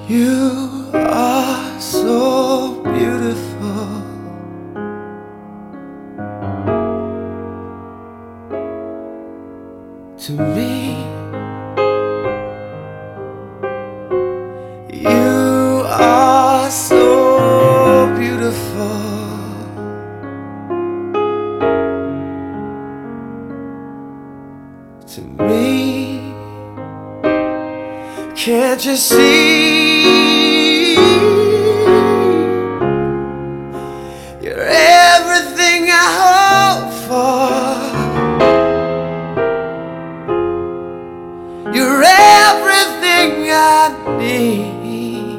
You are so beautiful to me. You are so beautiful to me. Can't you see? You're everything I hope for. You're everything I need.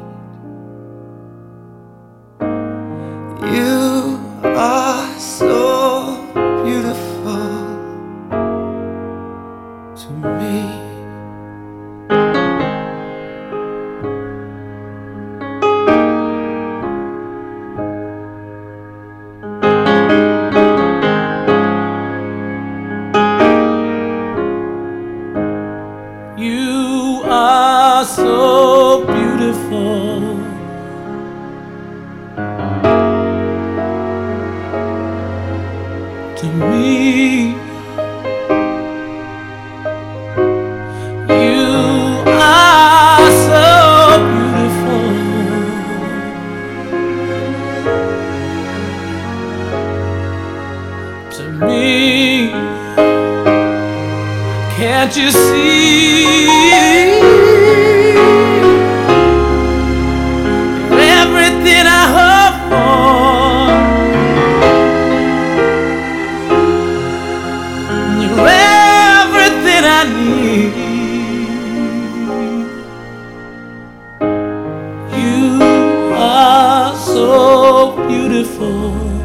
You are so beautiful to me. You are so beautiful to me. You are so beautiful to me. Can't you see? You're everything I hope for. You're everything I need. You are so beautiful